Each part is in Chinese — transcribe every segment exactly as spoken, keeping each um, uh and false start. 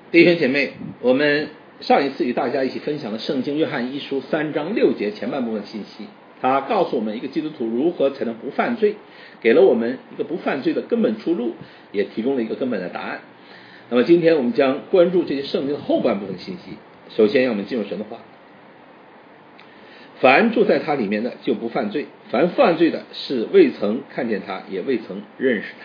弟兄姐妹，我们上一次与大家一起分享了圣经约翰一书三章六节前半部分信息，他告诉我们一个基督徒如何才能不犯罪，给了我们一个不犯罪的根本出路，也提供了一个根本的答案。那么今天我们将关注这些圣经的后半部分信息。首先让我们进入神的话，凡住在他里面的就不犯罪，凡犯罪的是未曾看见他，也未曾认识他。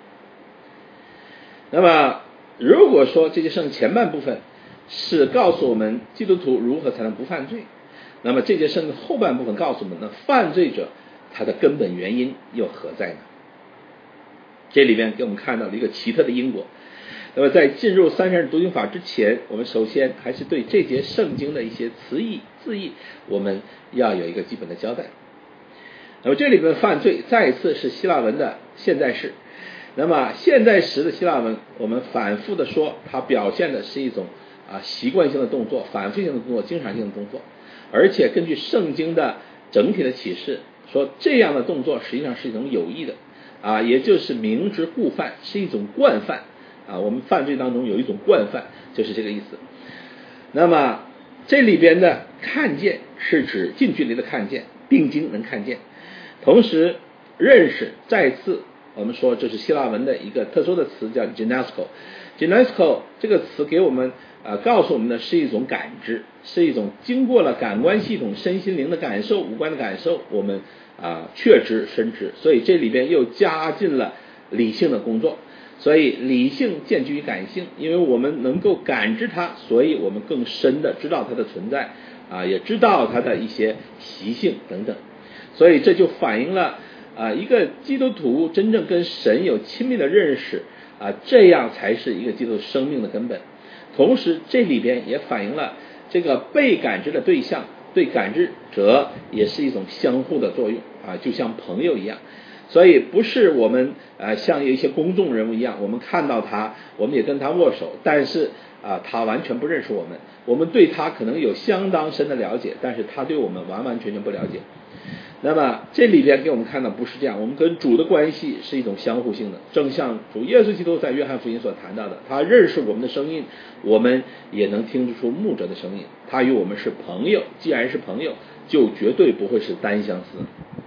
那么如果说这些圣经前半部分是告诉我们基督徒如何才能不犯罪，那么这些圣经后半部分告诉我们呢，犯罪者他的根本原因又何在呢？这里面给我们看到了一个奇特的因果。那么在进入三山读经法之前，我们首先还是对这节圣经的一些词义字义我们要有一个基本的交代。那么这里面的犯罪再一次是希腊文的现在式。那么现在时的希腊文，我们反复的说它表现的是一种啊习惯性的动作，反复性的动作，经常性的动作，而且根据圣经的整体的启示说，这样的动作实际上是一种有意的啊，也就是明知故犯，是一种惯犯啊。我们犯罪当中有一种惯犯，就是这个意思。那么这里边的看见是指近距离的看见，定睛能看见，同时认识再次我们说这是希腊文的一个特殊的词叫 ginosko ginosko 这个词给我们呃告诉我们的是一种感知，是一种经过了感官系统身心灵的感受，五官的感受，我们啊、呃、确知深知，所以这里边又加进了理性的工作。所以理性建基于感性，因为我们能够感知它，所以我们更深的知道它的存在啊，也知道它的一些习性等等。所以这就反映了啊，一个基督徒真正跟神有亲密的认识啊，这样才是一个基督徒生命的根本。同时这里边也反映了这个被感知的对象对感知者也是一种相互的作用啊，就像朋友一样。所以不是我们呃像一些公众人物一样，我们看到他我们也跟他握手，但是啊、呃、他完全不认识我们，我们对他可能有相当深的了解，但是他对我们完完全全不了解。那么这里边给我们看到不是这样，我们跟主的关系是一种相互性的，正像主耶稣基督在约翰福音所谈到的，他认识我们的声音，我们也能听得出牧者的声音，他与我们是朋友，既然是朋友，就绝对不会是单相思。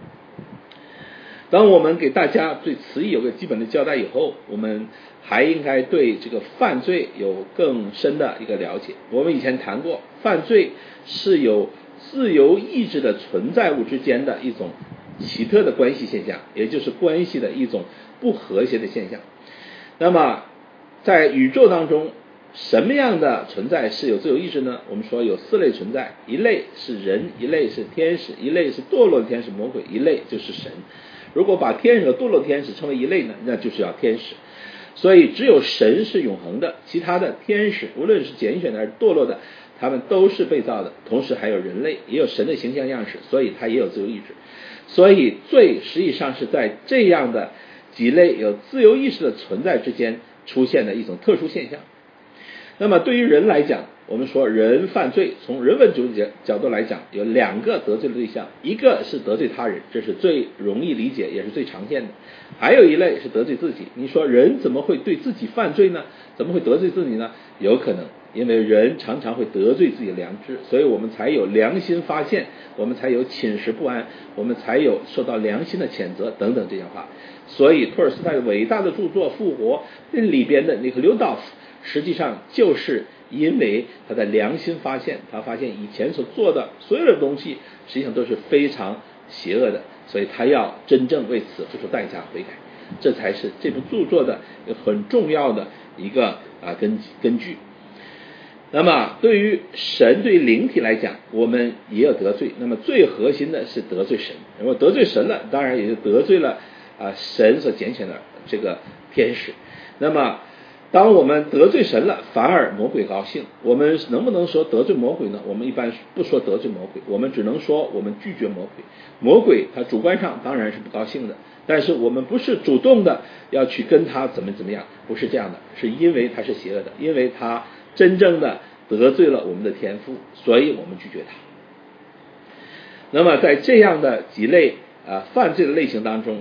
当我们给大家对词义有个基本的交代以后，我们还应该对这个犯罪有更深的一个了解。我们以前谈过，犯罪是有自由意志的存在物之间的一种奇特的关系现象，也就是关系的一种不和谐的现象。那么在宇宙当中，什么样的存在是有自由意志呢？我们说有四类存在，一类是人，一类是天使，一类是堕落的天使魔鬼，一类就是神。如果把天使和堕落天使称为一类呢，那就是要天使。所以只有神是永恒的，其他的天使无论是拣选的还是堕落的，他们都是被造的，同时还有人类，也有神的形象样式，所以他也有自由意志。所以罪实际上是在这样的几类有自由意识的存在之间出现的一种特殊现象。那么对于人来讲，我们说人犯罪，从人文主义角度来讲，有两个得罪的对象，一个是得罪他人，这是最容易理解也是最常见的，还有一类是得罪自己。你说人怎么会对自己犯罪呢？怎么会得罪自己呢？有可能因为人常常会得罪自己的良知，所以我们才有良心发现，我们才有寝食不安，我们才有受到良心的谴责等等这些话。所以托尔斯泰伟大的著作《复活》里边的那个刘道夫，实际上就是因为他的良心发现，他发现以前所做的所有的东西实际上都是非常邪恶的，所以他要真正为此付出代价悔改，这才是这部著作的很重要的一个啊根根据。那么对于神对于灵体来讲，我们也有得罪，那么最核心的是得罪神，如果得罪神了，当然也就得罪了啊神所拣选的这个天使。那么当我们得罪神了，反而魔鬼高兴。我们能不能说得罪魔鬼呢？我们一般不说得罪魔鬼，我们只能说我们拒绝魔鬼。魔鬼他主观上当然是不高兴的，但是我们不是主动的要去跟他怎么怎么样，不是这样的，是因为他是邪恶的，因为他真正的得罪了我们的天父，所以我们拒绝他。那么在这样的几类啊犯罪的类型当中，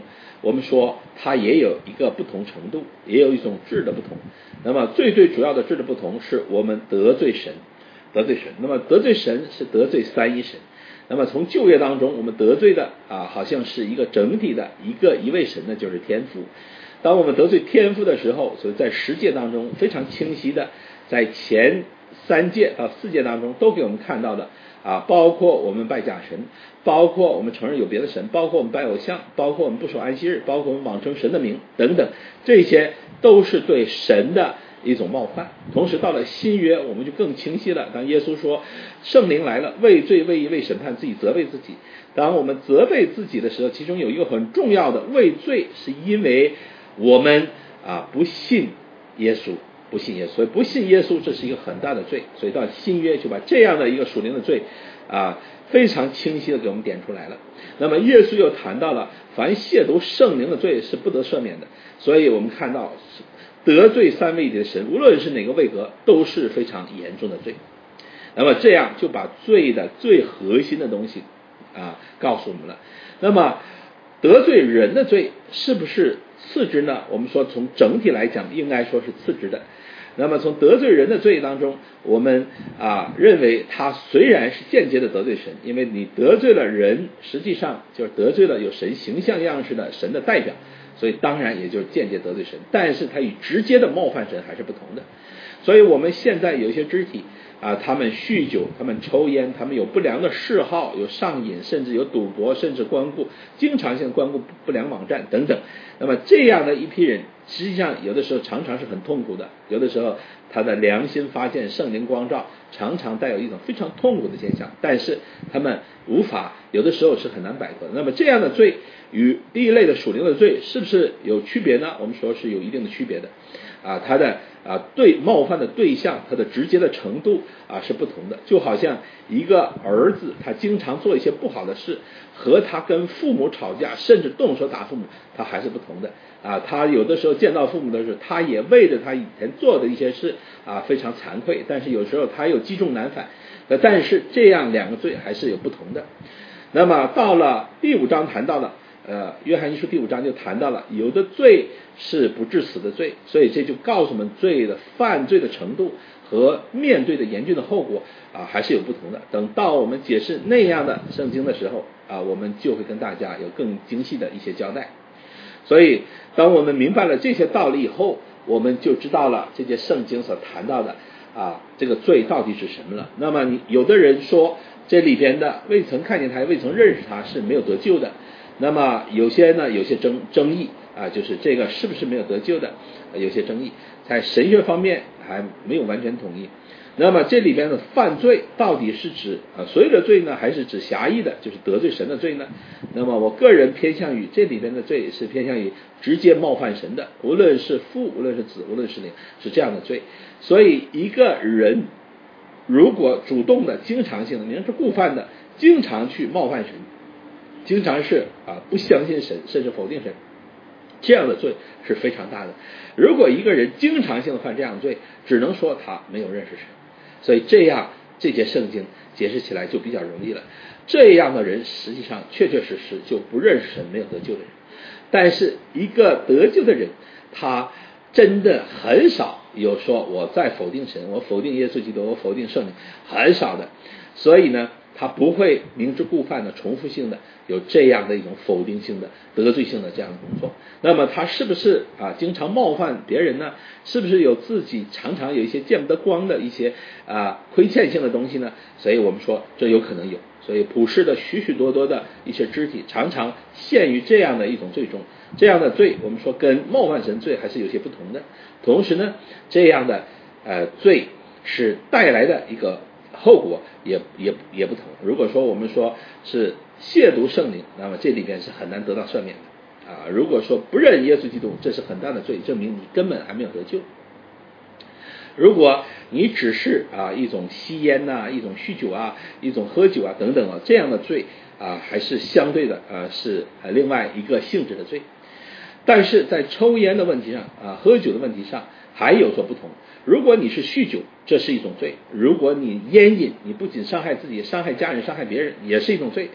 我们说它也有一个不同程度，也有一种质的不同。那么最最主要的质的不同是我们得罪神，得罪神。那么得罪神是得罪三一神。那么从旧约当中我们得罪的啊，好像是一个整体的一个一位神呢，就是天父。当我们得罪天父的时候，所以在十诫当中非常清晰的，在前三诫到四诫当中都给我们看到的啊，包括我们拜假神，包括我们承认有别的神，包括我们拜偶像，包括我们不守安息日，包括我们妄称神的名等等，这些都是对神的一种冒犯。同时到了新约我们就更清晰了，当耶稣说圣灵来了，为罪为义为审判，自己责备自己。当我们责备自己的时候，其中有一个很重要的为罪，是因为我们啊不信耶稣，不信耶稣，所以不信耶稣这是一个很大的罪。所以到新约就把这样的一个属灵的罪啊非常清晰的给我们点出来了。那么耶稣又谈到了凡亵渎圣灵的罪是不得赦免的，所以我们看到得罪三位一体的神，无论是哪个位格都是非常严重的罪。那么这样就把罪的最核心的东西啊告诉我们了。那么得罪人的罪是不是次之呢？我们说从整体来讲应该说是次之的。那么从得罪人的罪当中，我们啊认为他虽然是间接的得罪神，因为你得罪了人，实际上就是得罪了有神形象样式的神的代表，所以当然也就是间接得罪神，但是他与直接的冒犯神还是不同的。所以我们现在有一些肢体啊，他们酗酒，他们抽烟，他们有不良的嗜好，有上瘾，甚至有赌博，甚至光顾经常性光顾不良网站等等。那么这样的一批人，实际上有的时候常常是很痛苦的，有的时候他的良心发现圣灵光照，常常带有一种非常痛苦的现象，但是他们无法，有的时候是很难摆脱。那么这样的罪与第一类的属灵的罪是不是有区别呢？我们说是有一定的区别的啊，他的啊对冒犯的对象，他的直接的程度啊是不同的。就好像一个儿子他经常做一些不好的事，和他跟父母吵架甚至动手打父母，他还是不同的啊。他有的时候见到父母的时候，他也为着他以前做的一些事啊非常惭愧，但是有时候他又积重难返，但是这样两个罪还是有不同的。那么到了第五章谈到了呃，约翰一书第五章就谈到了有的罪是不致死的罪，所以这就告诉我们罪的犯罪的程度和面对的严峻的后果啊还是有不同的。等到我们解释那样的圣经的时候啊，我们就会跟大家有更精细的一些交代。所以当我们明白了这些道理以后，我们就知道了这些圣经所谈到的啊这个罪到底是什么了。那么你有的人说这里边的未曾看见他未曾认识他是没有得救的，那么有些呢有些争争议啊，就是这个是不是没有得救的，有些争议，在神学方面还没有完全统一。那么这里边的犯罪到底是指啊所有的罪呢，还是指狭义的就是得罪神的罪呢？那么我个人偏向于这里边的罪是偏向于直接冒犯神的，无论是父无论是子无论是灵，是这样的罪。所以一个人如果主动的经常性的明知故犯的经常去冒犯神，经常是啊不相信神甚至否定神，这样的罪是非常大的。如果一个人经常性的犯这样的罪，只能说他没有认识神。所以这样这节圣经解释起来就比较容易了。这样的人实际上确确实实就不认识神，没有得救的人。但是一个得救的人，他真的很少有说我在否定神，我否定耶稣基督，我否定圣灵，很少的。所以呢他不会明知故犯的重复性的有这样的一种否定性的得罪性的这样的工作。那么他是不是啊经常冒犯别人呢？是不是有自己常常有一些见不得光的一些啊亏欠性的东西呢？所以我们说这有可能有。所以普世的许许多多的一些肢体常常陷于这样的一种罪中，这样的罪我们说跟冒犯神罪还是有些不同的。同时呢这样的呃罪是带来的一个后果也也也不同。如果说我们说是亵渎圣灵，那么这里边是很难得到赦免的啊。如果说不认耶稣基督，这是很大的罪，证明你根本还没有得救。如果你只是啊一种吸烟呐、啊、一种酗酒啊、一种喝酒啊等等啊，这样的罪啊还是相对的啊是另外一个性质的罪。但是在抽烟的问题上啊、喝酒的问题上还有所不同。如果你是酗酒，这是一种罪；如果你烟瘾，你不仅伤害自己，伤害家人，伤害别人，也是一种罪。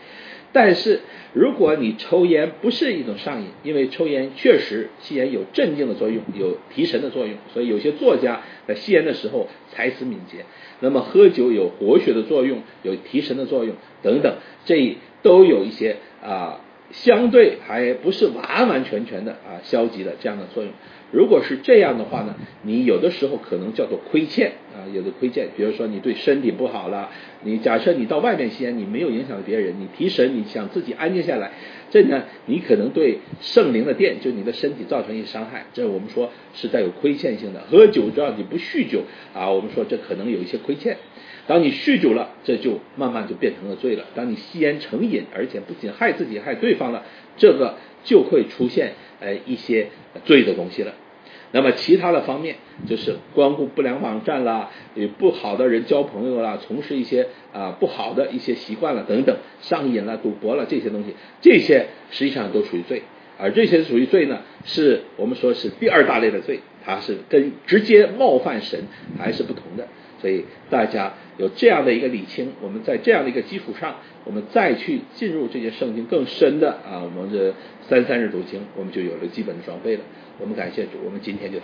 但是如果你抽烟不是一种上瘾，因为抽烟确实吸烟有镇静的作用，有提神的作用，所以有些作家在吸烟的时候才思敏捷。那么喝酒有活血的作用，有提神的作用等等，这都有一些啊相对还不是完完全全的啊消极的这样的作用。如果是这样的话呢，你有的时候可能叫做亏欠啊，有的亏欠，比如说你对身体不好了，你假设你到外面吸烟，你没有影响别人，你提神，你想自己安静下来，这呢你可能对圣灵的殿，就你的身体造成一些伤害，这我们说是带有亏欠性的。喝酒只要你不酗酒啊，我们说这可能有一些亏欠。当你酗酒了，这就慢慢就变成了罪了。当你吸烟成瘾，而且不仅害自己害对方了，这个就会出现呃一些罪的东西了。那么其他的方面就是光顾不良网站啦，与不好的人交朋友啦，从事一些啊、呃、不好的一些习惯了等等，上瘾了、赌博了这些东西，这些实际上都属于罪。而这些属于罪呢，是我们说是第二大类的罪，它是跟直接冒犯神还是不同的。所以大家有这样的一个理清，我们在这样的一个基础上，我们再去进入这些圣经更深的啊，我们这三三日读经，我们就有了基本的装备了。我们感谢主，我们今天就